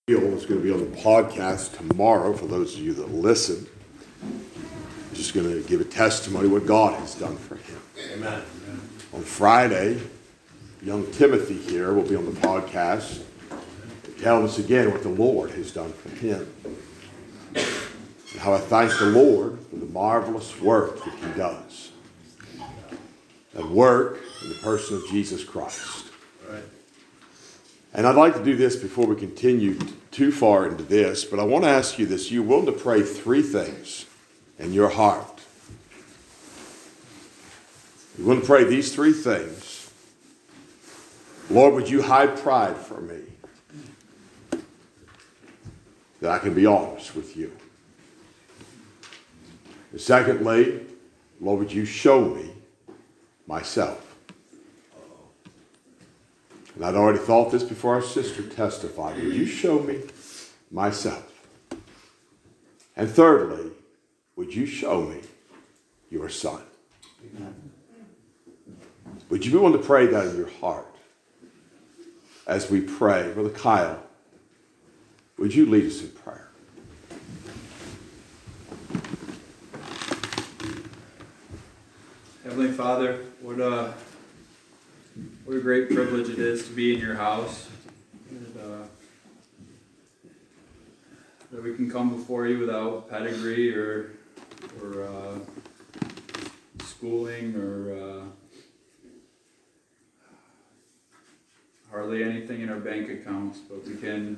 Is going to be on the podcast tomorrow for those of you that listen. Just going to give a testimony what God has done for him. Amen. On Friday, young Timothy here will be on the podcast to tell us again what the Lord has done for him. And how I thank the Lord for the marvelous work that he does. That work in the person of Jesus Christ. Right. And I'd like to do this before we continue too far into this, but I want to ask you this. You're willing to pray three things in your heart. You're willing to pray these three things. Lord, would you hide pride from me? That I can be honest with you. And secondly, Lord, would you show me myself? And I'd already thought this before our sister testified. Would you show me myself? And thirdly, would you show me your son? Would you be willing to pray that in your heart as we pray? Brother Kyle, would you lead us in prayer? Heavenly Father, what a great privilege it is to be in your house. And, that we can come before you without pedigree or schooling or hardly anything in our bank accounts, but we can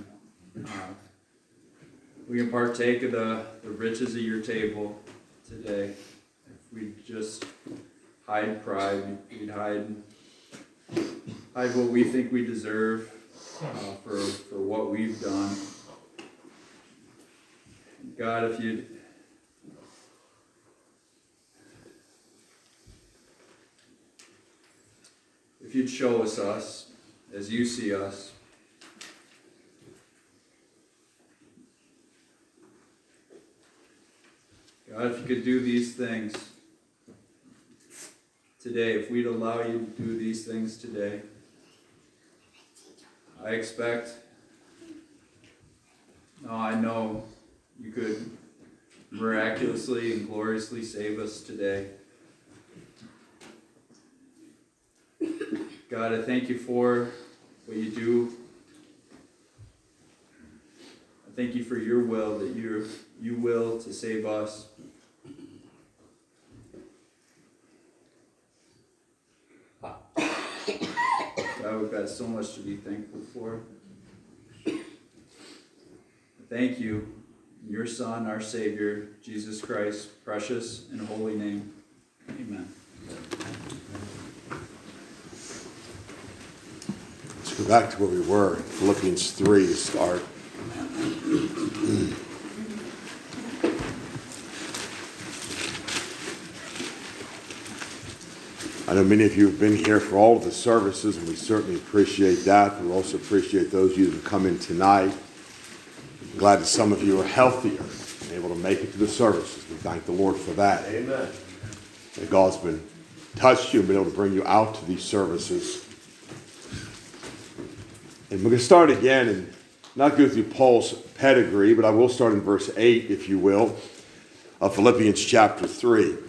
partake of the riches of your table today. If we just hide pride, we'd hide what we think we deserve for what we've done. God, if you'd show us as you see us, God, if you could do these things today, if we'd allow you to do these things today, I know you could miraculously and gloriously save us today. God, I thank you for what you do. I thank you for your will, that you will to save us. God, we've got so much to be thankful for. Thank you, your Son, our Savior, Jesus Christ, precious and holy name. Amen. Let's go back to where we were, Philippians 3 to start. I know many of you have been here for all of the services, and we certainly appreciate that. We also appreciate those of you that have come in tonight. I'm glad that some of you are healthier and able to make it to the services. We thank the Lord for that. Amen. That God's been touched you and been able to bring you out to these services. And we're going to start again and not go through Paul's pedigree, but I will start in verse 8, if you will, of Philippians chapter 3.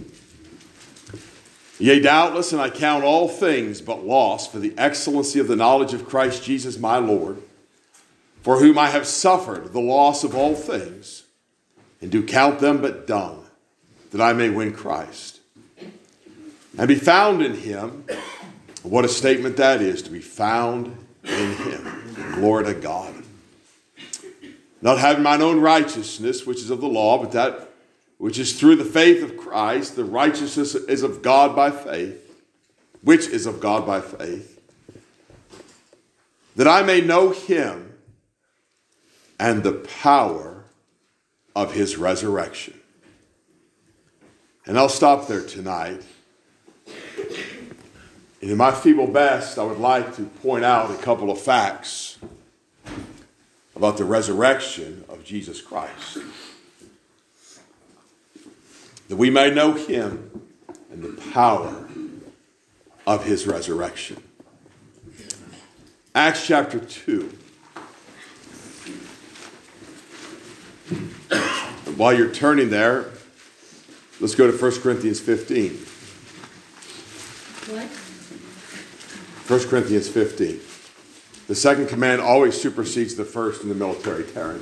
Yea, doubtless, and I count all things but loss for the excellency of the knowledge of Christ Jesus my Lord, for whom I have suffered the loss of all things, and do count them but dung, that I may win Christ, and be found in him. What a statement that is, to be found in him. Glory to God. Not having mine own righteousness, which is of the law, but that which is through the faith of Christ. The righteousness is of God by faith, which is of God by faith, that I may know him and the power of his resurrection. And I'll stop there tonight. And in my feeble best, I would like to point out a couple of facts about the resurrection of Jesus Christ, that we may know him and the power of his resurrection. Acts chapter 2. While you're turning there, let's go to 1 Corinthians 15. What? 1 Corinthians 15. The second command always supersedes the first in the military term.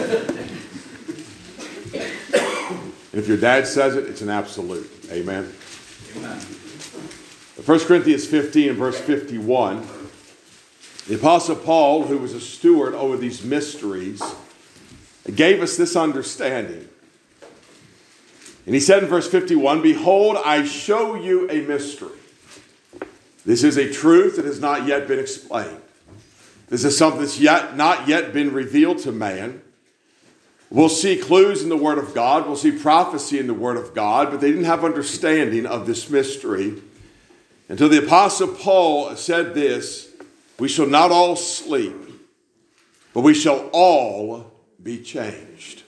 And if your dad says it, it's an absolute. Amen? Amen. 1 Corinthians 15 and verse 51. The Apostle Paul, who was a steward over these mysteries, gave us this understanding. And he said in verse 51, "Behold, I show you a mystery. This is a truth that has not yet been explained. This is something that's not yet been revealed to man. We'll see clues in the Word of God. We'll see prophecy in the Word of God, but they didn't have understanding of this mystery until the Apostle Paul said this, we shall not all sleep, but we shall all be changed.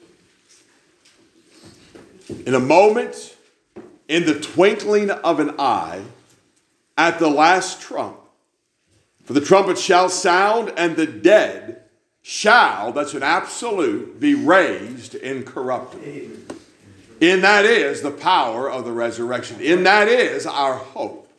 In a moment, in the twinkling of an eye, at the last trump, for the trumpet shall sound, and the dead shall, that's an absolute, be raised incorruptible. In that is the power of the resurrection. In that is our hope.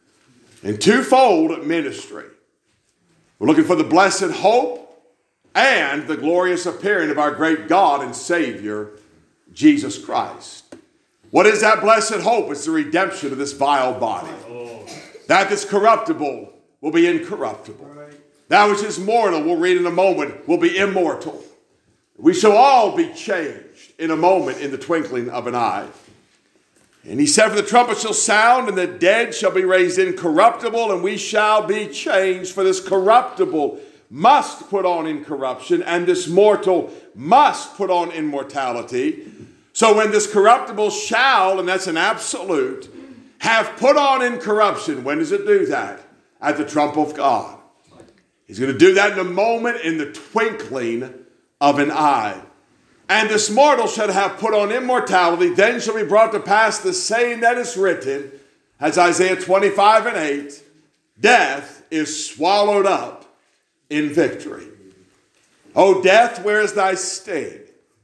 In twofold ministry. We're looking for the blessed hope and the glorious appearing of our great God and Savior, Jesus Christ. What is that blessed hope? It's the redemption of this vile body. That that's corruptible will be incorruptible. That which is mortal, we'll read in a moment, will be immortal. We shall all be changed in a moment, in the twinkling of an eye. And he said, for the trumpet shall sound, and the dead shall be raised incorruptible, and we shall be changed. For this corruptible must put on incorruption, and this mortal must put on immortality. So when this corruptible shall, and that's an absolute, have put on incorruption, when does it do that? At the trump of God. He's going to do that in a moment, in the twinkling of an eye. And this mortal shall have put on immortality, then shall be brought to pass the saying that is written, as Isaiah 25 and 8, death is swallowed up in victory. O death, where is thy sting?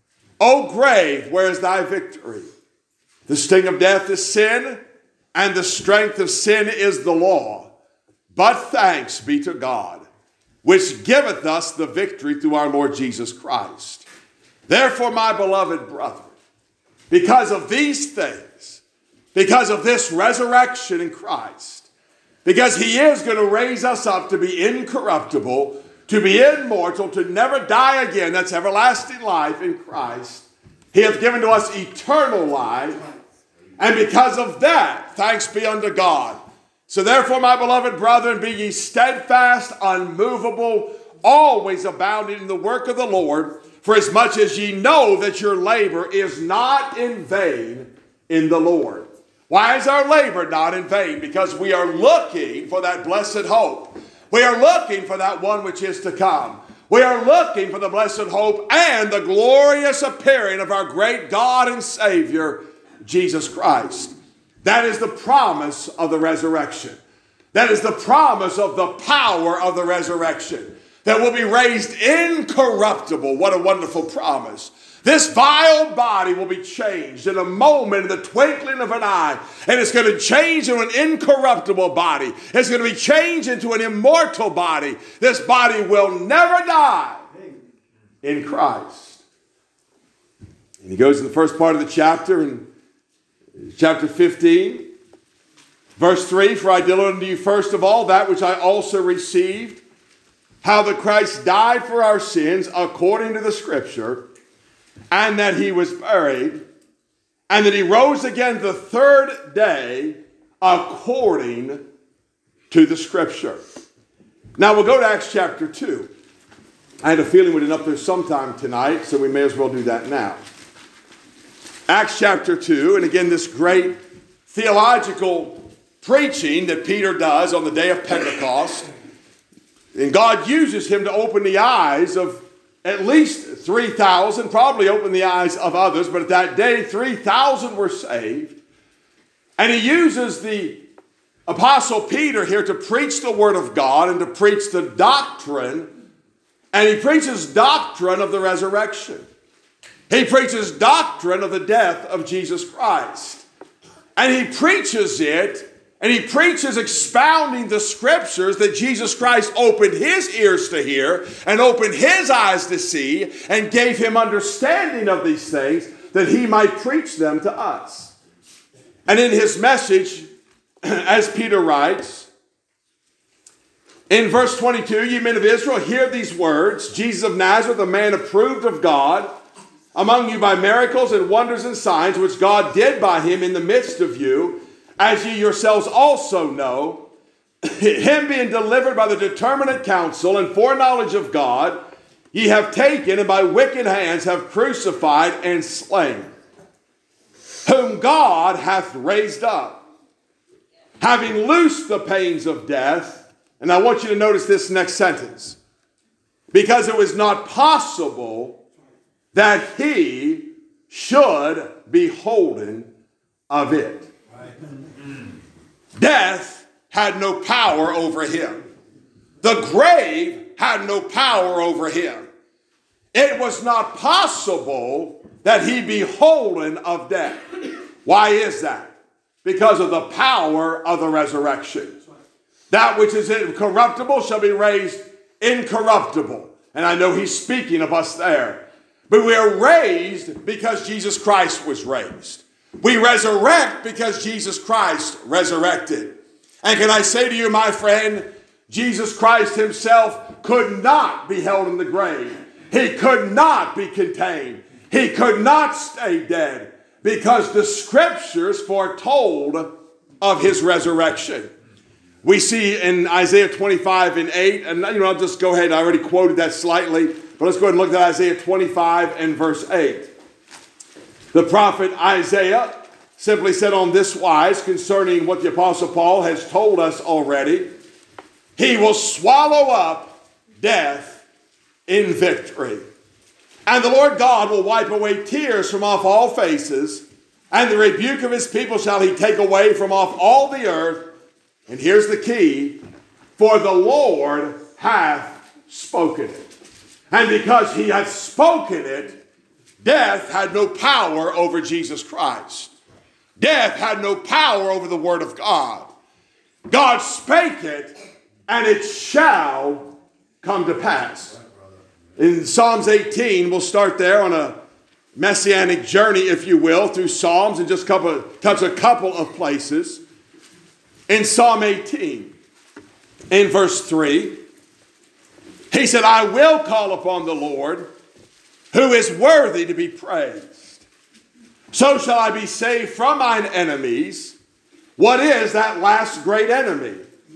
O grave, where is thy victory? The sting of death is sin, and the strength of sin is the law. But thanks be to God, which giveth us the victory through our Lord Jesus Christ. Therefore, my beloved brethren, because of these things, because of this resurrection in Christ, because he is going to raise us up to be incorruptible, to be immortal, to never die again, that's everlasting life in Christ, he hath given to us eternal life, and because of that, thanks be unto God. So therefore, my beloved brethren, be ye steadfast, unmovable, always abounding in the work of the Lord, for as much as ye know that your labor is not in vain in the Lord. Why is our labor not in vain? Because we are looking for that blessed hope. We are looking for that one which is to come. We are looking for the blessed hope and the glorious appearing of our great God and Savior, Jesus Christ. That is the promise of the resurrection. That is the promise of the power of the resurrection. That will be raised incorruptible. What a wonderful promise. This vile body will be changed in a moment, in the twinkling of an eye. And it's going to change into an incorruptible body. It's going to be changed into an immortal body. This body will never die in Christ. And he goes in the first part of the chapter, in chapter 15, verse 3, for I delivered unto you first of all that which I also received, how that Christ died for our sins according to the Scripture, and that he was buried, and that he rose again the third day according to the Scripture. Now we'll go to Acts chapter 2. I had a feeling we'd end up there sometime tonight, so we may as well do that now. Acts chapter 2, and again this great theological preaching that Peter does on the day of Pentecost. And God uses him to open the eyes of at least 3,000, probably open the eyes of others, but at that day 3,000 were saved. And he uses the Apostle Peter here to preach the Word of God and to preach the doctrine, and he preaches doctrine of the resurrection. He preaches doctrine of the death of Jesus Christ. And he preaches it, and he preaches expounding the scriptures that Jesus Christ opened his ears to hear and opened his eyes to see and gave him understanding of these things that he might preach them to us. And in his message, as Peter writes, in verse 22, ye men of Israel, hear these words. Jesus of Nazareth, a man approved of God, among you by miracles and wonders and signs, which God did by him in the midst of you, as ye yourselves also know, him being delivered by the determinate counsel and foreknowledge of God, ye have taken and by wicked hands have crucified and slain, whom God hath raised up, having loosed the pains of death. And I want you to notice this next sentence. Because it was not possible that he should be holden of it. Death had no power over him. The grave had no power over him. It was not possible that he be holden of death. Why is that? Because of the power of the resurrection. That which is incorruptible shall be raised incorruptible. And I know he's speaking of us there. But we are raised because Jesus Christ was raised. We resurrect because Jesus Christ resurrected. And can I say to you, my friend, Jesus Christ himself could not be held in the grave. He could not be contained. He could not stay dead because the scriptures foretold of his resurrection. We see in Isaiah 25 and 8, and I'll just go ahead. I already quoted that slightly, but let's go ahead and look at Isaiah 25 and verse 8. The prophet Isaiah simply said on this wise concerning what the Apostle Paul has told us already. He will swallow up death in victory. And the Lord God will wipe away tears from off all faces, and the rebuke of his people shall he take away from off all the earth. And here's the key, for the Lord hath spoken it. And because he hath spoken it, death had no power over Jesus Christ. Death had no power over the word of God. God spake it, and it shall come to pass. In Psalms 18, we'll start there on a messianic journey, if you will, through Psalms and just touch a couple of places. In Psalm 18, in verse 3, he said, I will call upon the Lord, who is worthy to be praised. So shall I be saved from mine enemies. What is that last great enemy?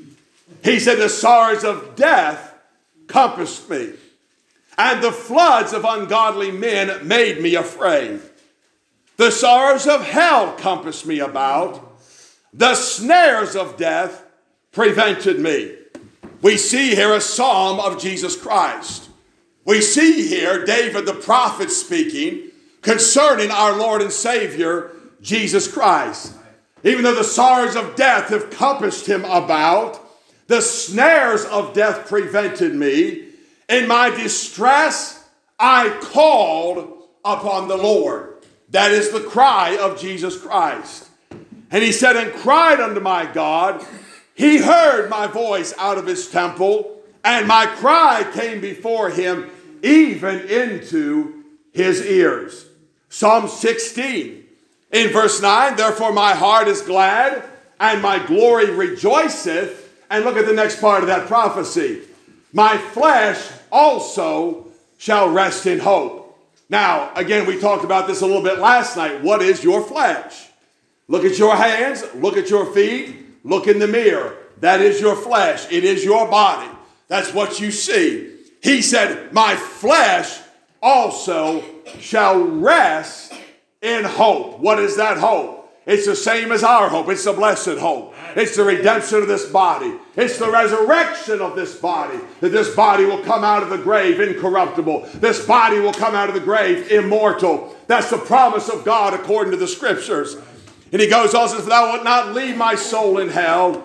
He said, the sorrows of death compassed me, and the floods of ungodly men made me afraid. The sorrows of hell compassed me about. The snares of death prevented me. We see here a psalm of Jesus Christ. We see here David the prophet speaking concerning our Lord and Savior, Jesus Christ. Even though the sorrows of death have compassed him about, the snares of death prevented me. In my distress, I called upon the Lord. That is the cry of Jesus Christ. And he said, and cried unto my God. He heard my voice out of his temple, and my cry came before him, even into his ears. Psalm 16, in verse 9, therefore my heart is glad, and my glory rejoiceth. And look at the next part of that prophecy. My flesh also shall rest in hope. Now, again, we talked about this a little bit last night. What is your flesh? Look at your hands, look at your feet, look in the mirror. That is your flesh. It is your body. That's what you see. He said, my flesh also shall rest in hope. What is that hope? It's the same as our hope. It's the blessed hope. It's the redemption of this body. It's the resurrection of this body. That this body will come out of the grave incorruptible. This body will come out of the grave immortal. That's the promise of God according to the scriptures. And he goes on and says, thou wilt not leave my soul in hell,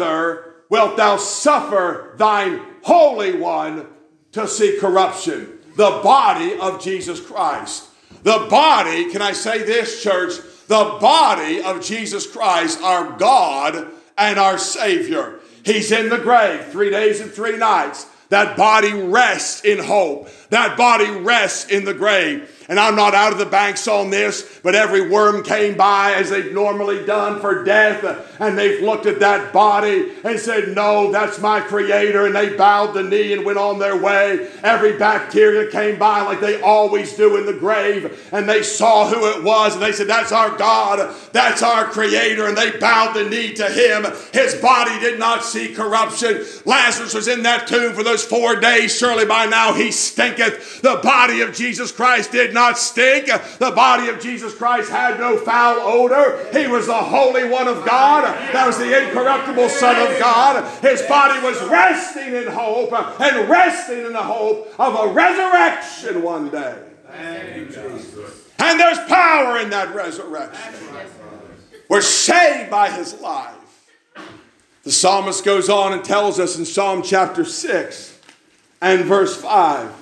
neither wilt thou suffer thine Holy One to see corruption. the body of Jesus Christ. The body, can I say this, church? The body of Jesus Christ, our God and our Savior. He's in the grave 3 days and 3 nights. That body rests in hope. That body rests in the grave. And I'm not out of the banks on this, but every worm came by as they've normally done for death, and they've looked at that body and said, no, that's my Creator, and they bowed the knee and went on their way. Every bacteria came by like they always do in the grave, and they saw who it was, and they said, that's our God, that's our Creator, and they bowed the knee to Him. His body did not see corruption. Lazarus was in that tomb for those 4 days. Surely by now he stinketh. The body of Jesus Christ did not stink. The body of Jesus Christ had no foul odor. He was the Holy One of God. That was the incorruptible Son of God. His body was resting in hope and resting in the hope of a resurrection one day. And there's power in that resurrection. We're saved by His life. The psalmist goes on and tells us in Psalm chapter 6 and verse 5.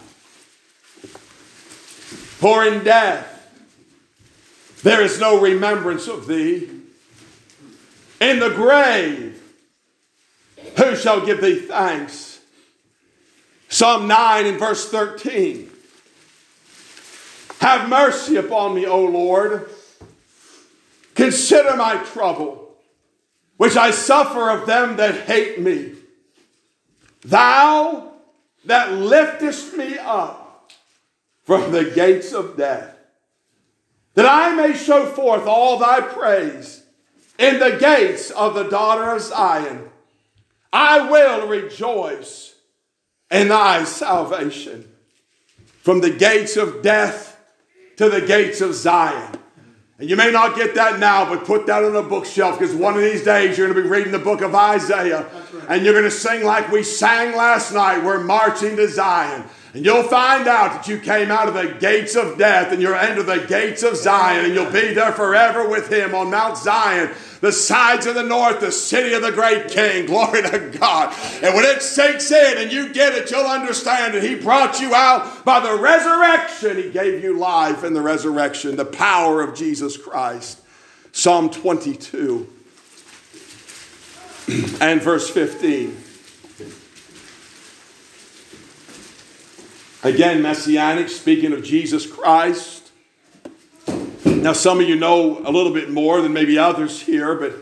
For in death there is no remembrance of thee. In the grave who shall give thee thanks? Psalm 9 and verse 13. Have mercy upon me, O Lord. Consider my trouble, which I suffer of them that hate me. Thou that liftest me up from the gates of death, that I may show forth all thy praise in the gates of the daughter of Zion. I will rejoice in thy salvation. From the gates of death to the gates of Zion. And you may not get that now, but put that on a bookshelf, because one of these days you're going to be reading the book of Isaiah, and you're going to sing like we sang last night, we're marching to Zion. And you'll find out that you came out of the gates of death and you're into the gates of Zion, and you'll be there forever with Him on Mount Zion, the sides of the north, the city of the great King. Glory to God. And when it sinks in and you get it, you'll understand that He brought you out by the resurrection. He gave you life in the resurrection, the power of Jesus Christ. Psalm 22 and verse 15. Again, messianic, speaking of Jesus Christ. Now, some of you know a little bit more than maybe others here, but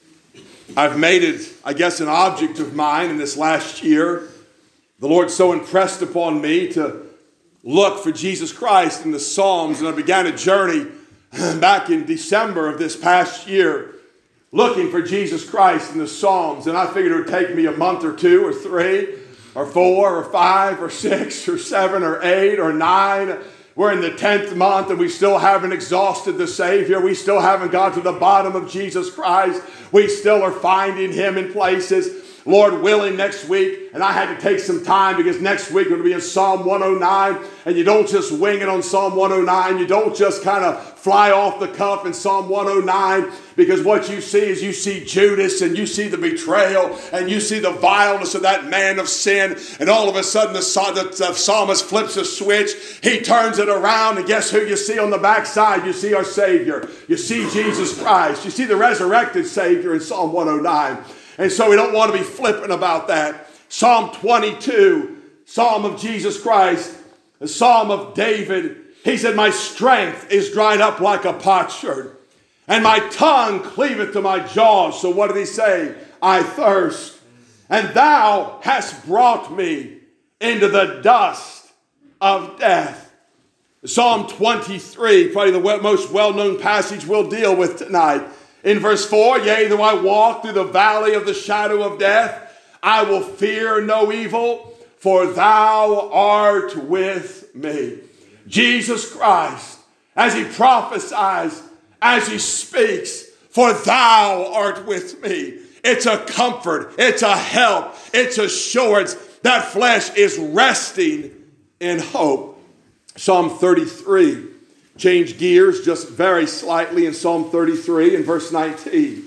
I've made it, I guess, an object of mine in this last year. The Lord so impressed upon me to look for Jesus Christ in the Psalms, and I began a journey back in December of this past year, looking for Jesus Christ in the Psalms, and I figured it would take me a month or 2 or 3 or 4 or 5 or 6 or 7 or 8 or 9. We're in the 10th month and we still haven't exhausted the Savior. We still haven't got to the bottom of Jesus Christ. We still are finding Him in places. Lord willing, next week, and I had to take some time because next week we're going to be in Psalm 109, and you don't just wing it on Psalm 109. You don't just kind of fly off the cuff in Psalm 109, because what you see is you see Judas, and you see the betrayal, and you see the vileness of that man of sin, and all of a sudden the psalmist flips a switch. He turns it around, and guess who you see on the backside? You see our Savior. You see Jesus Christ. You see the resurrected Savior in Psalm 109. And so we don't want to be flippant about that. Psalm 22, Psalm of Jesus Christ, the Psalm of David. He said, my strength is dried up like a potsherd, and my tongue cleaveth to my jaws. So what did he say? I thirst. And thou hast brought me into the dust of death. Psalm 23, probably the most well-known passage we'll deal with tonight. In verse 4, yea, though I walk through the valley of the shadow of death, I will fear no evil, for thou art with me. Jesus Christ, as he prophesies, as he speaks, for thou art with me. It's a comfort, it's a help, it's assurance. That flesh is resting in hope. Psalm 33. Change gears just very slightly in Psalm 33 and verse 19.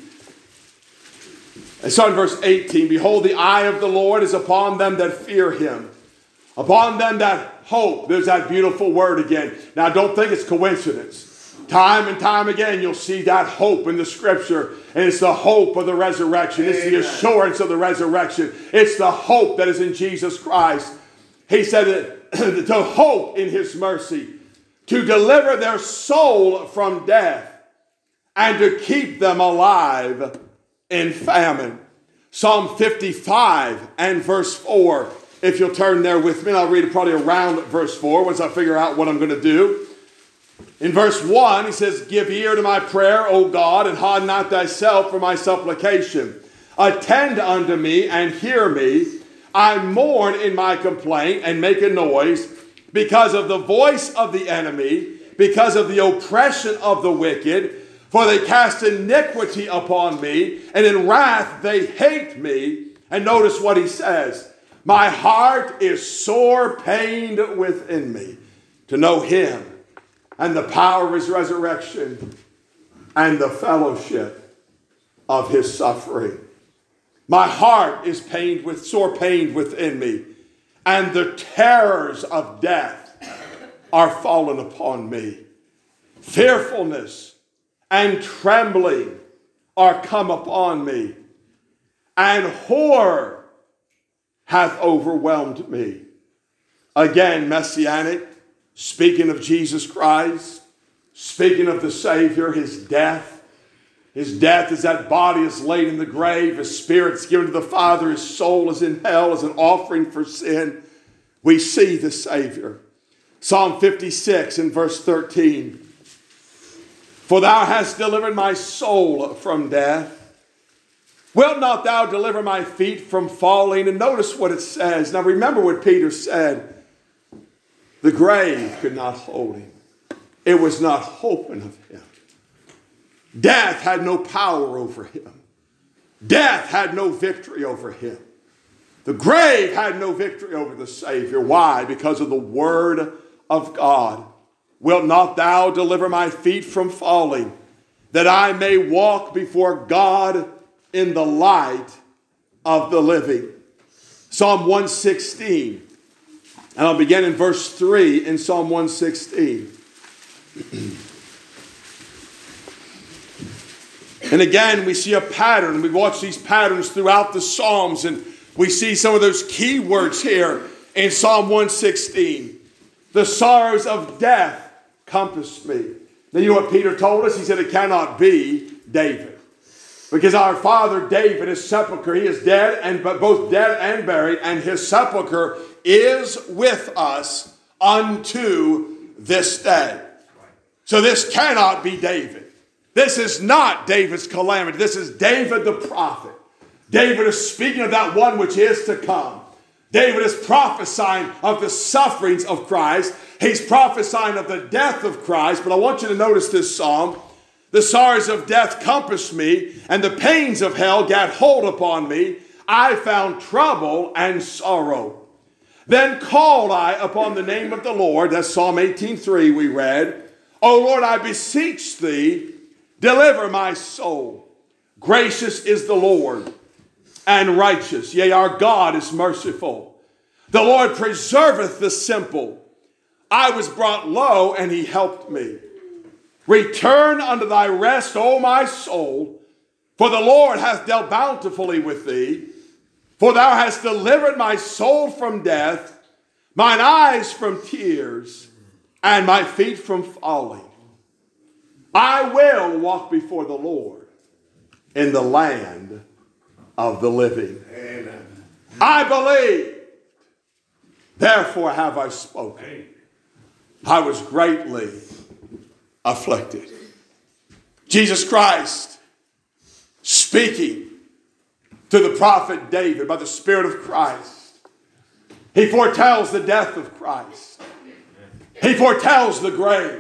And so in verse 18, behold, the eye of the Lord is upon them that fear him, upon them that hope. There's that beautiful word again. Now, don't think it's coincidence. Time and time again, you'll see that hope in the Scripture. And it's the hope of the resurrection. It's the assurance of the resurrection. It's the hope that is in Jesus Christ. He said that to hope in His mercy, to deliver their soul from death, and to keep them alive in famine. Psalm 55 and verse 4. If you'll turn there with me, and I'll read it probably around verse 4 once I figure out what I'm going to do. In verse 1, he says, give ear to my prayer, O God, and hide not thyself from my supplication. Attend unto me and hear me. I mourn in my complaint and make a noise because of the voice of the enemy, because of the oppression of the wicked. For they cast iniquity upon me, and in wrath they hate me. And notice what he says. My heart is sore pained within me to know him and the power of his resurrection and the fellowship of his suffering. My heart is sore pained within me, and the terrors of death are fallen upon me. Fearfulness and trembling are come upon me, and horror hath overwhelmed me. Again, messianic, speaking of Jesus Christ, speaking of the Savior, his death. His death is that body is laid in the grave, his spirit's given to the Father, his soul is in hell as an offering for sin. We see the Savior. Psalm 56 and verse 13. For thou hast delivered my soul from death. Wilt not thou deliver my feet from falling? And notice what it says. Now remember what Peter said. The grave could not hold him. It was not open of him. Death had no power over him. Death had no victory over him. The grave had no victory over the Savior. Why? Because of the Word of God. Wilt not thou deliver my feet from falling, that I may walk before God in the light of the living? Psalm 116. And I'll begin in verse 3 in Psalm 116. And again, we see a pattern. We watch these patterns throughout the Psalms, and we see some of those key words here in Psalm 116. The sorrows of death compassed me. Now you know what Peter told us? He said it cannot be David. Because our father David, his sepulcher, he is dead, but both dead and buried, and his sepulcher is with us unto this day. So this cannot be David. This is not David's calamity. This is David the prophet. David is speaking of that one which is to come. David is prophesying of the sufferings of Christ. He's prophesying of the death of Christ. But I want you to notice this psalm. The sorrows of death compassed me, and the pains of hell gat hold upon me. I found trouble and sorrow. Then called I upon the name of the Lord. That's Psalm 18:3 we read. O Lord, I beseech thee, deliver my soul. Gracious is the Lord, and righteous. Yea, our God is merciful. The Lord preserveth the simple. I was brought low, and he helped me. Return unto thy rest, O my soul, for the Lord hath dealt bountifully with thee. For thou hast delivered my soul from death, mine eyes from tears, and my feet from falling. I will walk before the Lord in the land of the living. Amen. I believe, therefore have I spoken. I was greatly afflicted. Jesus Christ speaking to the prophet David by the Spirit of Christ. He foretells the death of Christ. He foretells the grave.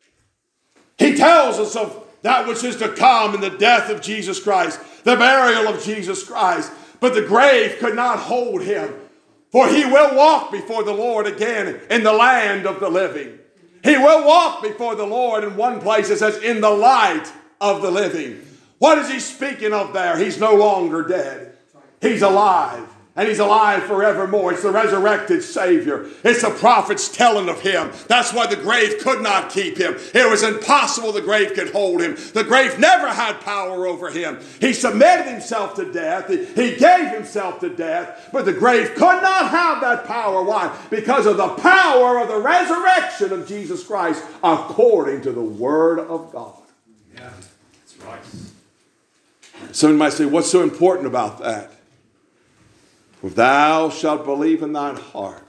He tells us of that which is to come in the death of Jesus Christ, the burial of Jesus Christ. But the grave could not hold him, for he will walk before the Lord again in the land of the living. He will walk before the Lord. In one place it says, in the light of the living. What is he speaking of there? He's no longer dead. He's alive And he's alive forevermore. It's the resurrected Savior. It's the prophets telling of him. That's why the grave could not keep him. It was impossible the grave could hold him. The grave never had power over him. He submitted himself to death. He gave himself to death. But the grave could not have that power. Why? Because of the power of the resurrection of Jesus Christ according to the Word of God. Yeah, that's right. Someone might say, what's so important about that? For thou shalt believe in thine heart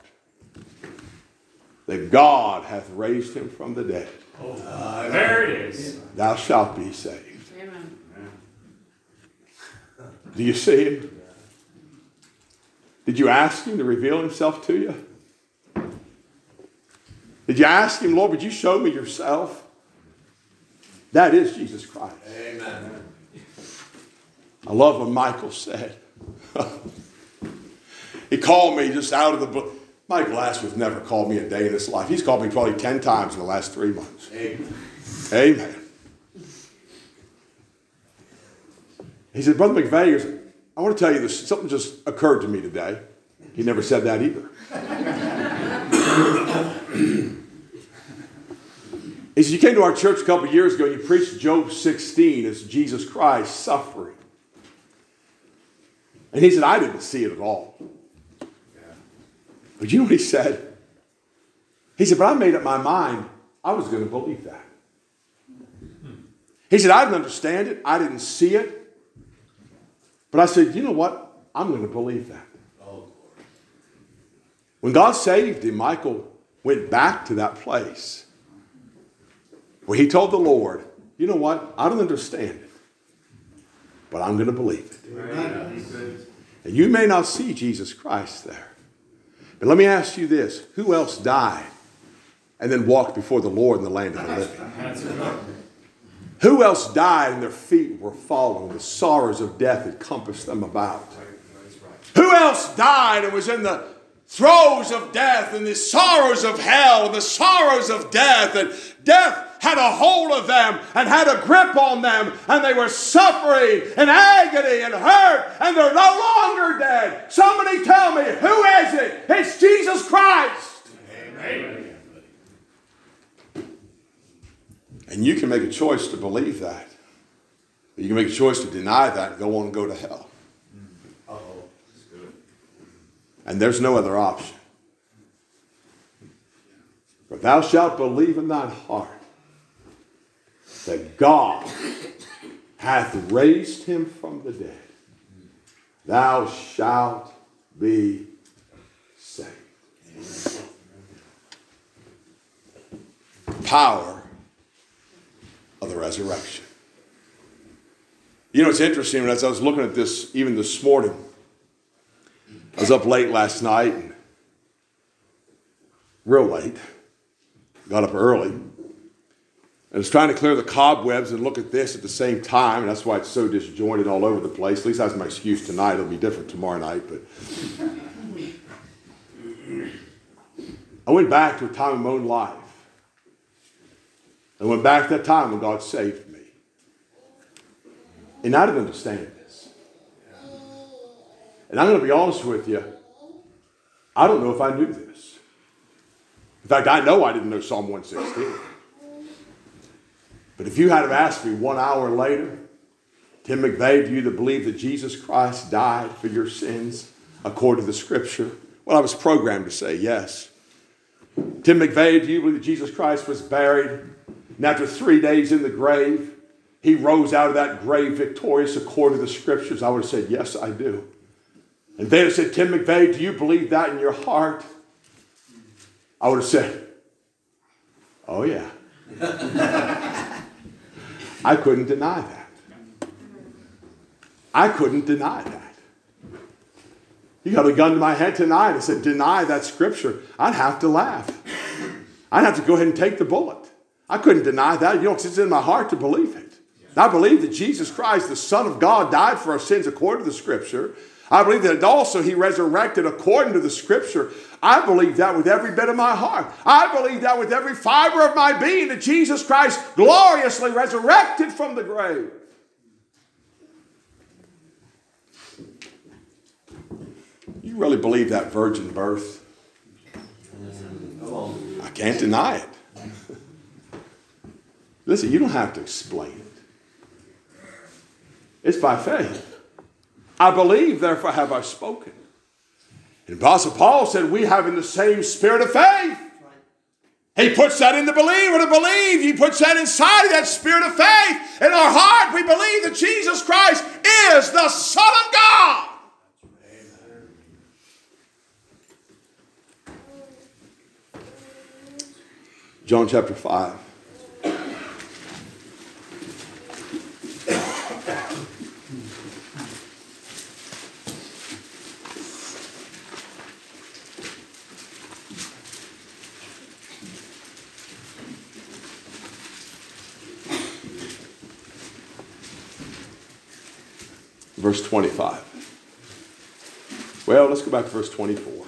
that God hath raised him from the dead. There it is. Thou shalt be saved. Amen. Do you see him? Did you ask him to reveal himself to you? Did you ask him, Lord, would you show me yourself? That is Jesus Christ. Amen. I love what Michael said. He called me just out of the blue. Mike Glassworth never called me a day in his life. He's called me probably 10 times in the last 3 months. Amen. Amen. He said, Brother McVeigh, I want to tell you this. Something just occurred to me today. He never said that either. He said, you came to our church a couple of years ago and you preached Job 16 as Jesus Christ suffering. And he said, I didn't see it at all. But you know what he said? He said, but I made up my mind I was going to believe that. He said, I didn't understand it. I didn't see it. But I said, you know what? I'm going to believe that. When God saved him, Michael went back to that place where he told the Lord, you know what? I don't understand it, but I'm going to believe it. Amen. And you may not see Jesus Christ there. But let me ask you this. Who else died and then walked before the Lord in the land of the living? Who else died and their feet were fallen? The sorrows of death had compassed them about. Who else died and was in the throes of death and the sorrows of hell and the sorrows of death? And death had a hold of them and had a grip on them, and they were suffering and agony and hurt, and they're no longer dead. Somebody tell me, who is it? It's Jesus Christ. Amen. And you can make a choice to believe that. You can make a choice to deny that and go on and go to hell. And there's no other option. But thou shalt believe in thine heart that God hath raised him from the dead. Thou shalt be saved. Power of the resurrection. You know, it's interesting, as I was looking at this even this morning, I was up late last night, real late, got up early, and was trying to clear the cobwebs and look at this at the same time, and that's why it's so disjointed all over the place. At least that's my excuse tonight. It'll be different tomorrow night. But I went back to a time of my own life. I went back to that time when God saved me. And I didn't understand this. And I'm going to be honest with you, I don't know if I knew this. In fact, I know I didn't know Psalm 116. But if you had have asked me 1 hour later, Tim McVeigh, do you believe that Jesus Christ died for your sins according to the Scripture? Well, I was programmed to say yes. Tim McVeigh, do you believe that Jesus Christ was buried, and after 3 days in the grave, he rose out of that grave victorious according to the Scriptures? I would have said, yes, I do. And they had said, Tim McVeigh, do you believe that in your heart? I would have said, oh yeah. I couldn't deny that. I couldn't deny that. You got a gun to my head tonight and said, deny that Scripture. I'd have to laugh. I'd have to go ahead and take the bullet. I couldn't deny that. You know, it's in my heart to believe it. I believe that Jesus Christ, the Son of God, died for our sins according to the Scripture. I believe that also he resurrected according to the Scripture. I believe that with every bit of my heart. I believe that with every fiber of my being, that Jesus Christ gloriously resurrected from the grave. You really believe that virgin birth? I can't deny it. Listen, you don't have to explain it. It's by faith. I believe, therefore have I spoken. And Apostle Paul said, we have in the same spirit of faith. He puts that in the believer to believe. He puts that inside of that spirit of faith. In our heart, we believe that Jesus Christ is the Son of God. John chapter 5. Verse 25. Well, let's go back to verse 24.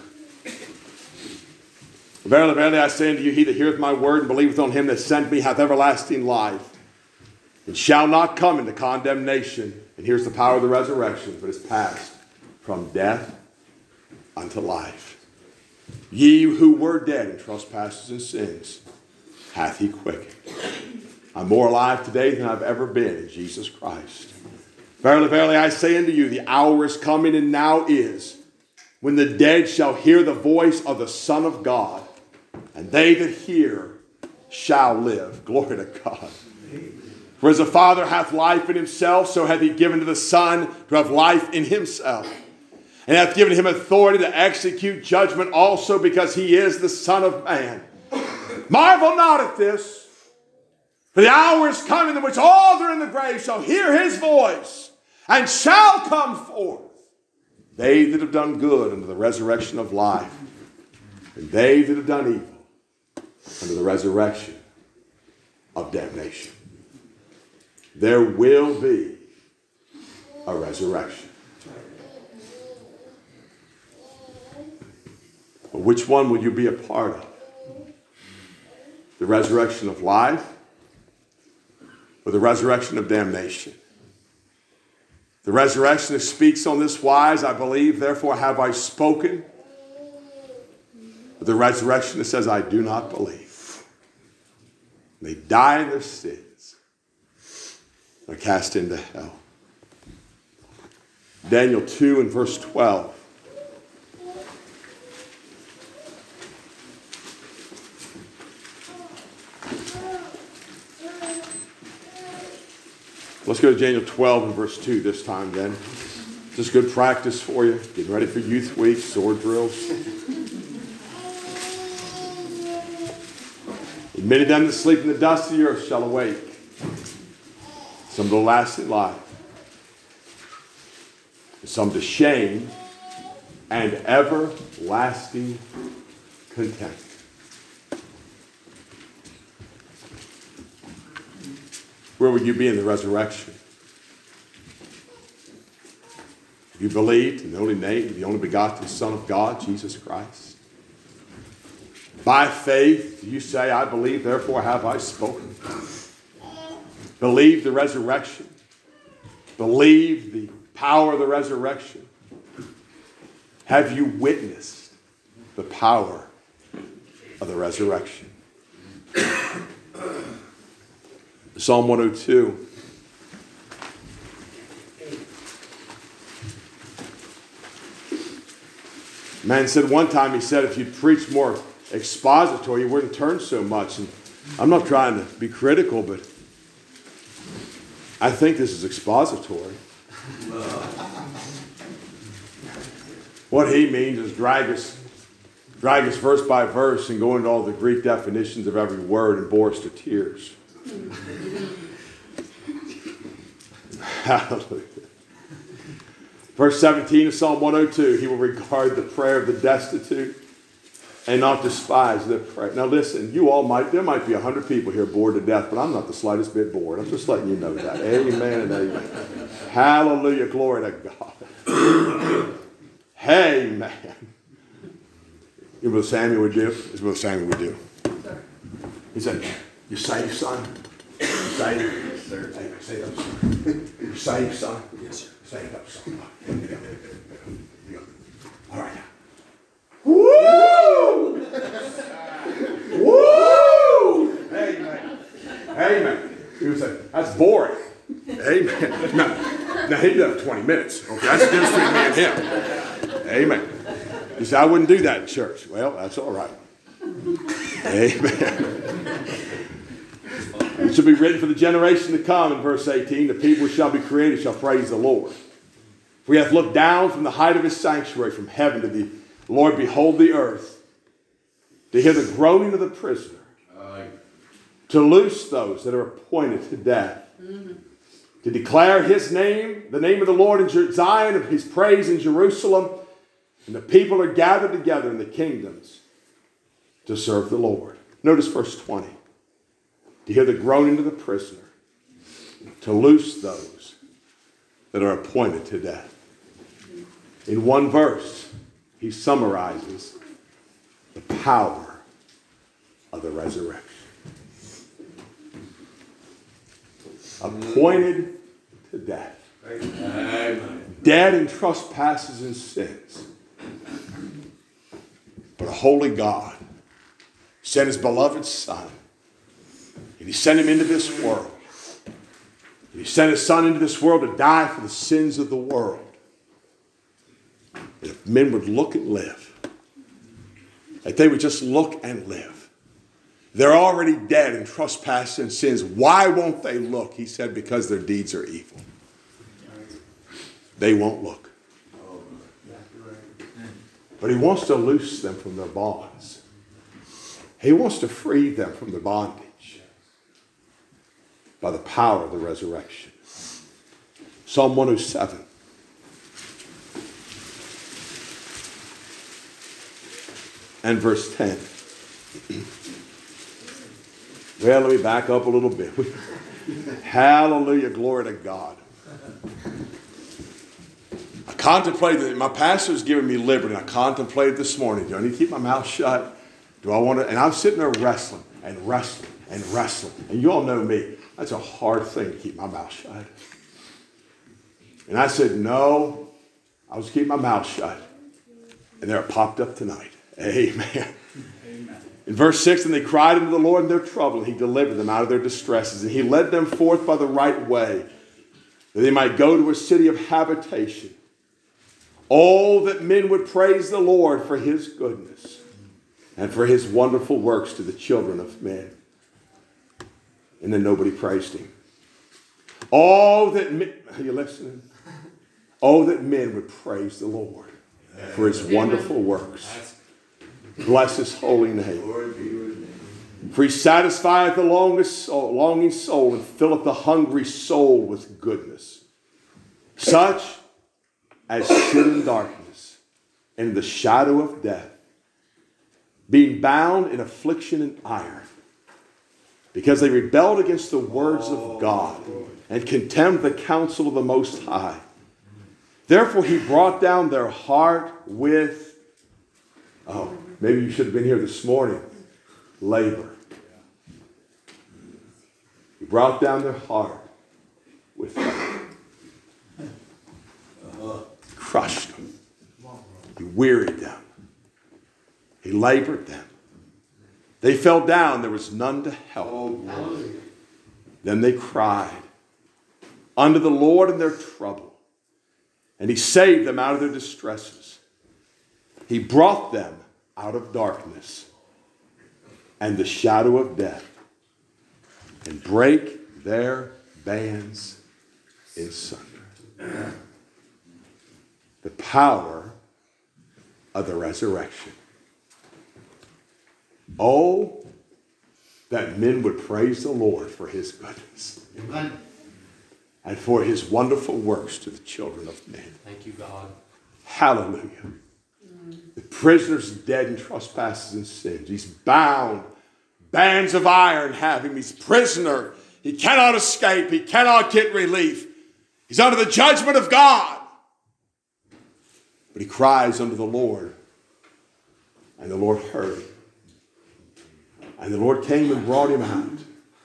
Verily, verily, I say unto you, he that heareth my word and believeth on him that sent me hath everlasting life, and shall not come into condemnation. And here's the power of the resurrection, but is passed from death unto life. Ye who were dead in trespasses and sins, hath he quickened. I'm more alive today than I've ever been in Jesus Christ. Verily, verily, I say unto you, the hour is coming, and now is, when the dead shall hear the voice of the Son of God, and they that hear shall live. Glory to God. For as the Father hath life in himself, so hath he given to the Son to have life in himself. And hath given him authority to execute judgment also, because he is the Son of Man. Marvel not at this, for the hour is coming in which all that are in the grave shall hear his voice, and shall come forth, they that have done good unto the resurrection of life, and they that have done evil unto the resurrection of damnation. There will be a resurrection. But which one will you be a part of? The resurrection of life or the resurrection of damnation? The resurrection that speaks on this wise, I believe, therefore have I spoken. But the resurrection that says, I do not believe. They die in their sins. They're cast into hell. Daniel 2 and verse 12. Let's go to Daniel 12 and verse 2 this time then. This is good practice for you. Getting ready for Youth Week, sword drills. And many of them that sleep in the dust of the earth shall awake. Some to lasting life. And some to shame and everlasting contempt. Where will you be in the resurrection? You believed in the only name, the only begotten Son of God, Jesus Christ. By faith, you say, I believe, therefore have I spoken. Believe the resurrection. Believe the power of the resurrection. Have you witnessed the power of the resurrection? Psalm 102. Man said one time, he said, if you preach more expository, you wouldn't turn so much. And I'm not trying to be critical, but I think this is expository. What he means is drag us verse by verse and go into all the Greek definitions of every word and bore us to tears. Hallelujah. Verse 17 of Psalm 102, he will regard the prayer of the destitute and not despise their prayer. Now listen, there might be 100 people here bored to death, but I'm not the slightest bit bored. I'm just letting you know that. Amen and amen. Hallelujah, glory to God. Amen. You know what Samuel would do? This is what Samuel would do. He said, you saved, son? You saved? Yes, sir. Hey, say up, son. You saved, son? Yes, sir. Saved up, son. All right. That's boring. Amen. Now he did have 20 minutes. Okay, that's the difference between me and him. Amen. You say, I wouldn't do that in church. Well, that's all right. Amen. It shall be written for the generation to come in verse 18. The people who shall be created shall praise the Lord. For he hath looked down from the height of his sanctuary from heaven to the Lord behold the earth, to hear the groaning of the prisoner, to loose those that are appointed to death, to declare his name, the name of the Lord in Zion, of his praise in Jerusalem. And the people are gathered together in the kingdoms to serve the Lord. Notice verse 20. To hear the groaning of the prisoner, to loose those that are appointed to death. In one verse, he summarizes the power of the resurrection. Appointed to death. Amen. Dead in trespasses and sins. But a holy God sent his beloved Son. And he sent him into this world. And he sent his Son into this world to die for the sins of the world. And if men would look and live, if they would just look and live, they're already dead in trespasses and sins. Why won't they look? He said, because their deeds are evil. They won't look. But he wants to loose them from their bonds. He wants to free them from their bondage by the power of the resurrection. Psalm 107. And verse 10. Well, let me back up a little bit. Hallelujah, glory to God. I contemplated, my pastor's giving me liberty, and I contemplated this morning, do I need to keep my mouth shut? Do I want to? And I'm sitting there wrestling and wrestling and wrestling. And you all know me. That's a hard thing to keep my mouth shut. And I said, no, I was keeping my mouth shut. And there it popped up tonight. Amen. In verse 6, and they cried unto the Lord in their trouble, and he delivered them out of their distresses. And he led them forth by the right way, that they might go to a city of habitation. Oh, that men would praise the Lord for his goodness and for his wonderful works to the children of men. And then nobody praised him. Oh, that men, are you listening? Oh, that men would praise the Lord for his wonderful works. Bless his holy name. For he satisfieth the longing soul and filleth the hungry soul with goodness. Such as sit in darkness and in the shadow of death, being bound in affliction and iron, because they rebelled against the words of God and contemned the counsel of the Most High. Therefore he brought down their heart with, maybe you should have been here this morning, labor. He brought down their heart with labor. Crushed them. He wearied them. He labored them. They fell down. There was none to help. Then they cried unto the Lord in their trouble, and he saved them out of their distresses. He brought them out of darkness and the shadow of death, and break their bands in sunder. The power of the resurrection. Oh, that men would praise the Lord for his goodness. Amen. And for his wonderful works to the children of men. Thank you, God. Hallelujah. The prisoner's dead in trespasses and sins. He's bound. Bands of iron have him. He's prisoner. He cannot escape. He cannot get relief. He's under the judgment of God. But he cries unto the Lord. And the Lord heard him. And the Lord came and brought him out.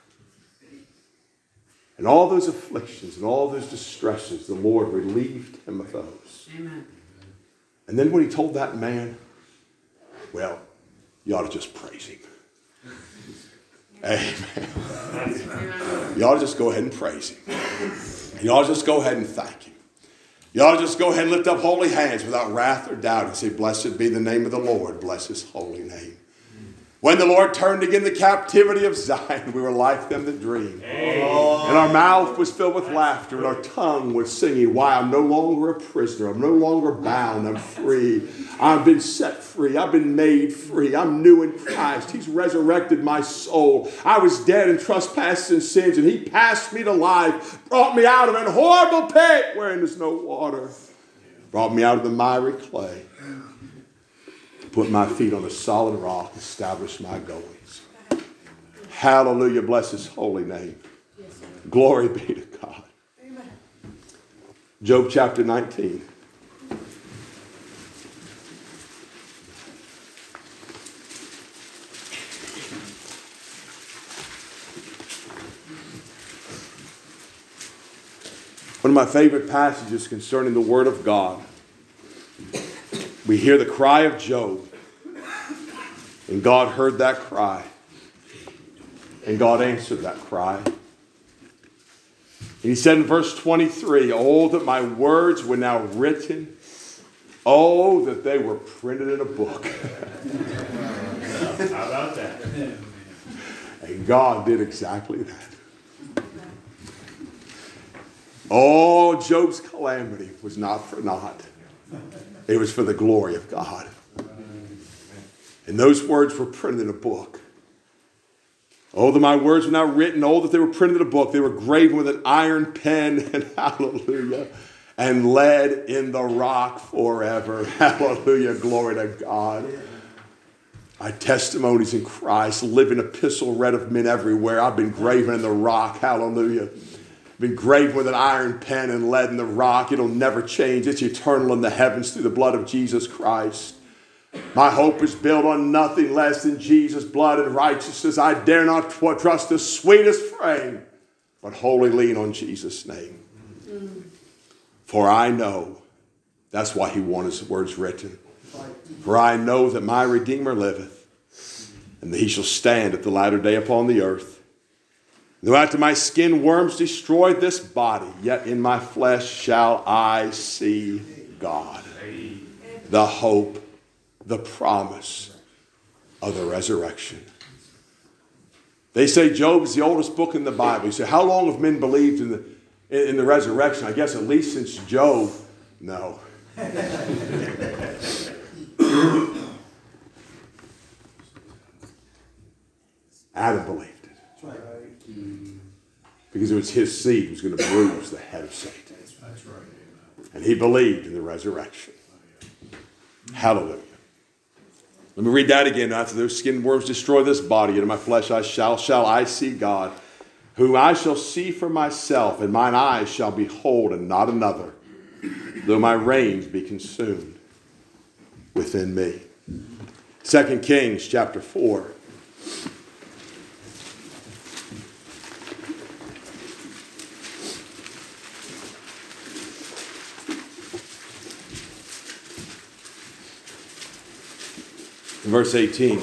And all those afflictions and all those distresses, the Lord relieved him of those. Amen. And then when he told that man, well, you ought to just praise him. Amen. Y'all just go ahead and praise him. Y'all just go ahead and thank him. Y'all just go ahead and lift up holy hands without wrath or doubt and say, blessed be the name of the Lord. Bless his holy name. When the Lord turned again the captivity of Zion, we were like them that dream. And our mouth was filled with laughter, and our tongue was singing. Why? I'm no longer a prisoner. I'm no longer bound. I'm free. I've been set free. I've been made free. I'm new in Christ. He's resurrected my soul. I was dead in trespasses and sins, and he passed me to life, brought me out of an horrible pit wherein there's no water, brought me out of the miry clay, put my feet on a solid rock, established my goings. Hallelujah. Bless his holy name. Glory be to God. Job chapter 19. One of my favorite passages concerning the Word of God. We hear the cry of Job. And God heard that cry. And God answered that cry. And he said in verse 23, oh, that my words were now written. Oh, that they were printed in a book. How about that? And God did exactly that. Oh, Job's calamity was not for naught. It was for the glory of God. And those words were printed in a book. Oh, that my words were not written. Oh, that they were printed in a book. They were graven with an iron pen. And hallelujah. And lead in the rock forever. Hallelujah. Glory to God. My testimonies in Christ. Living epistle read of men everywhere. I've been graven in the rock. Hallelujah. Been graven with an iron pen and lead in the rock. It'll never change. It's eternal in the heavens through the blood of Jesus Christ. My hope is built on nothing less than Jesus' blood and righteousness. I dare not trust the sweetest frame, but wholly lean on Jesus' name. For I know, that's why he wanted his words written. For I know that my Redeemer liveth, and that he shall stand at the latter day upon the earth. Though after my skin worms destroy this body, yet in my flesh shall I see God. The hope, the promise of the resurrection. They say Job is the oldest book in the Bible. You say, how long have men believed in the resurrection? I guess at least since Job. No. Adam believed it. Because it was his seed who was going to bruise the head of Satan. And he believed in the resurrection. Hallelujah. Let me read that again. After those skin worms destroy this body, and in my flesh shall I see God, whom I shall see for myself, and mine eyes shall behold, and not another, though my reins be consumed within me. 2 Kings chapter 4. Verse 18.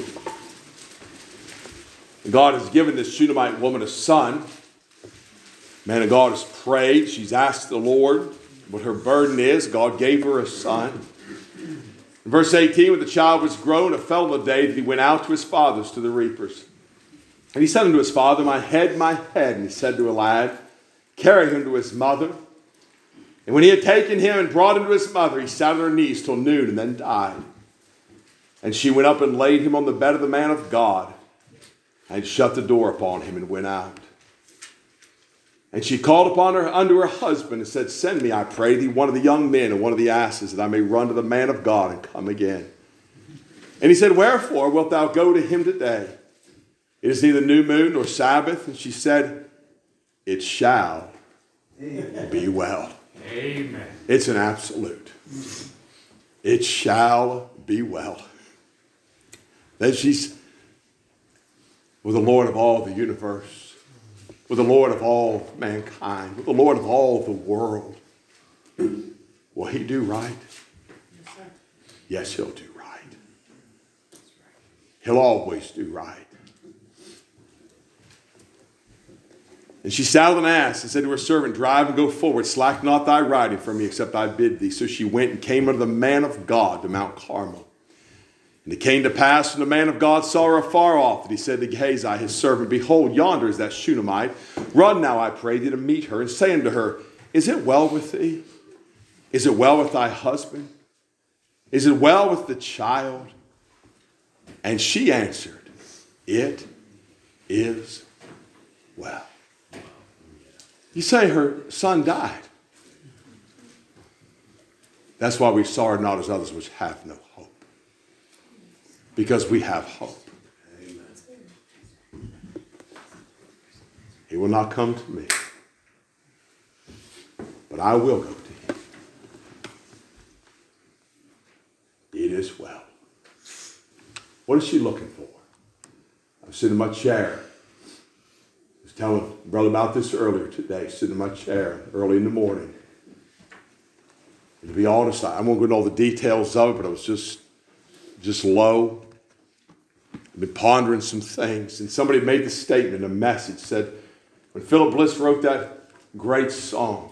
God has given this Shunammite woman a son. Man of God has prayed. She's asked the Lord what her burden is. God gave her a son. In verse 18, when the child was grown, it fell on the day that he went out to his fathers, to the reapers. And he said unto his father, my head, my head. And he said to a lad, carry him to his mother. And when he had taken him and brought him to his mother, he sat on her knees till noon and then died. And she went up and laid him on the bed of the man of God, and shut the door upon him and went out. And she called upon her unto her husband and said, send me, I pray thee, one of the young men and one of the asses, that I may run to the man of God and come again. And he said, wherefore wilt thou go to him today? It is neither new moon nor Sabbath. And she said, it shall be well. Amen. It's an absolute. It shall be well. Then she's with the Lord of all the universe, with the Lord of all mankind, with the Lord of all the world. Will he do right? Yes, he'll do right. He'll always do right. And she saddled an ass and said to her servant, drive and go forward. Slack not thy riding from me, except I bid thee. So she went and came unto the man of God to Mount Carmel. And it came to pass, when the man of God saw her afar off, that he said to Gehazi, his servant, behold, yonder is that Shunammite. Run now, I pray thee, to meet her, and say unto her, is it well with thee? Is it well with thy husband? Is it well with the child? And she answered, it is well. You say her son died. That's why we sorrow not as others which have no hope. Because we have hope. Amen. He will not come to me, but I will go to him. It is well. What is she looking for? I'm sitting in my chair. I was telling brother about this earlier today, sitting in my chair early in the morning. And to be honest, I won't go into all the details of it, but I was just low. I've been pondering some things. And somebody made the statement, a message, said, when Philip Bliss wrote that great song,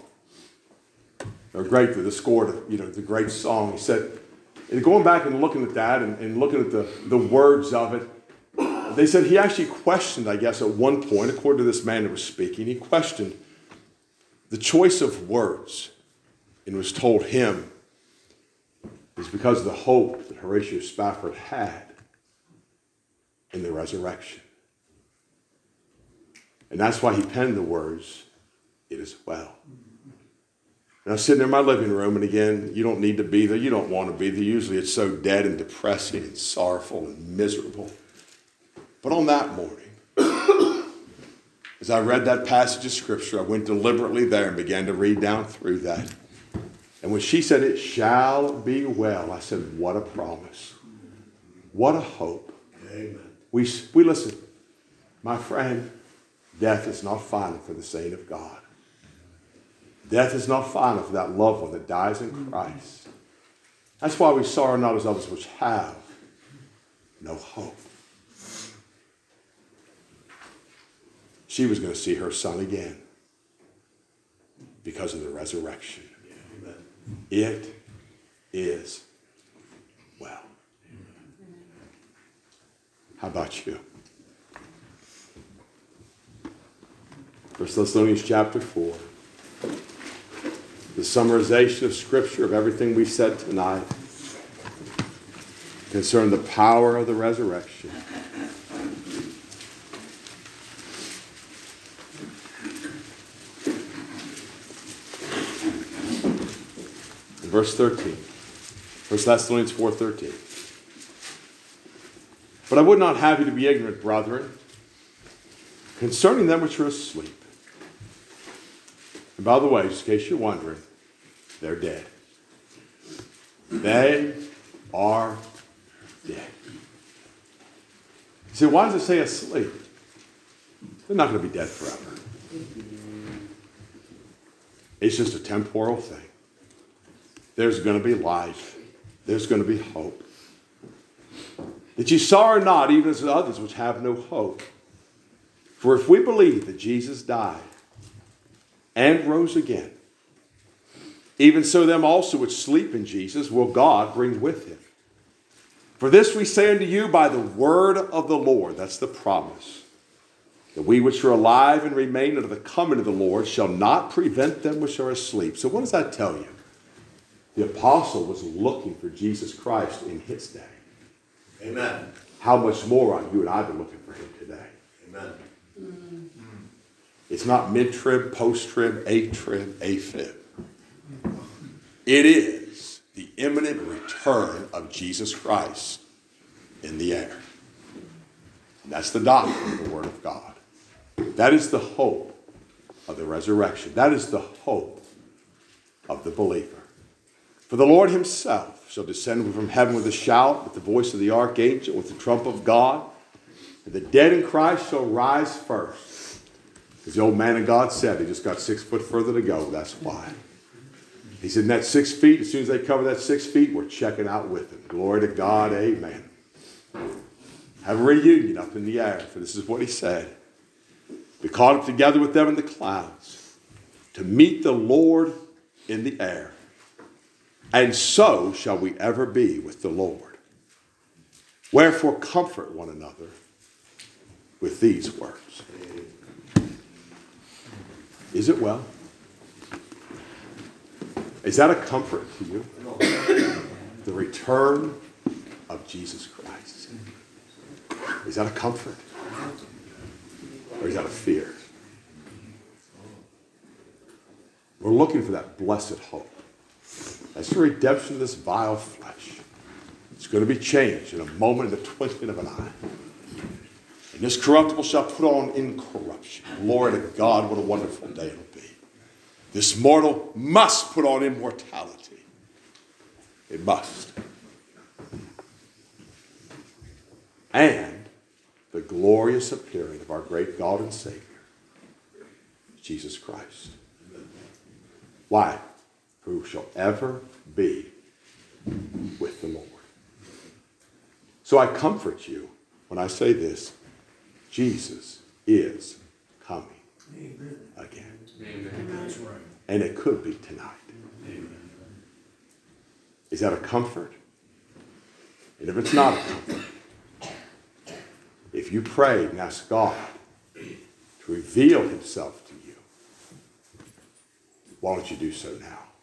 the score to, the great song, he said, and going back and looking at that and looking at the words of it, they said he actually questioned, I guess, at one point, according to this man that was speaking, he questioned the choice of words. And was told him is because of the hope that Horatio Spafford had in the resurrection. And that's why he penned the words, it is well. And I was sitting there in my living room, and again, you don't need to be there. You don't want to be there. Usually it's so dead and depressing and sorrowful and miserable. But on that morning, as I read that passage of Scripture, I went deliberately there and began to read down through that. And when she said, it shall be well, I said, what a promise. What a hope. Amen. We listen, my friend, death is not final for the saint of God. Death is not final for that loved one that dies in Christ. That's why we sorrow not as others which have no hope. She was going to see her son again because of the resurrection. Amen. It is well. How about you? 1 Thessalonians chapter 4. The summarization of Scripture of everything we said tonight concerning the power of the resurrection. In verse 13. 1 Thessalonians 4:13. But I would not have you to be ignorant, brethren, concerning them which are asleep. And by the way, just in case you're wondering, they're dead. They are dead. You say, why does it say asleep? They're not going to be dead forever. It's just a temporal thing. There's going to be life. There's going to be hope. That you sorrow not, even as others which have no hope. For if we believe that Jesus died and rose again, even so them also which sleep in Jesus will God bring with him. For this we say unto you by the word of the Lord, that's the promise, that we which are alive and remain unto the coming of the Lord shall not prevent them which are asleep. So what does that tell you? The apostle was looking for Jesus Christ in his day. Amen. How much more are you and I been looking for him today? Amen. It's not mid-trib, post-trib, A-trib, A-fib. It is the imminent return of Jesus Christ in the air. And that's the doctrine of the Word of God. That is the hope of the resurrection. That is the hope of the believer. For the Lord himself shall descend from heaven with a shout, with the voice of the archangel, with the trump of God. And the dead in Christ shall rise first. As the old man of God said, they just got 6 foot further to go. That's why. He said, in that 6 feet, as soon as they cover that 6 feet, we're checking out with them. Glory to God. Amen. Have a reunion up in the air, for this is what he said. be caught up together with them in the clouds, to meet the Lord in the air. And so shall we ever be with the Lord. Wherefore comfort one another with these words. Is it well? Is that a comfort to you? The return of Jesus Christ. Is that a comfort? Or is that a fear? We're looking for that blessed hope. That's the redemption of this vile flesh. It's going to be changed in a moment, in the twinkling of an eye. And this corruptible shall put on incorruption. Glory to God, what a wonderful day it'll be. This mortal must put on immortality. It must. And the glorious appearing of our great God and Savior, Jesus Christ. Why? Who shall ever be with the Lord. So I comfort you when I say this. Jesus is coming again. That's right. And it could be tonight. Is that a comfort? And if it's not a comfort, if you pray and ask God to reveal himself to you, why don't you do so now?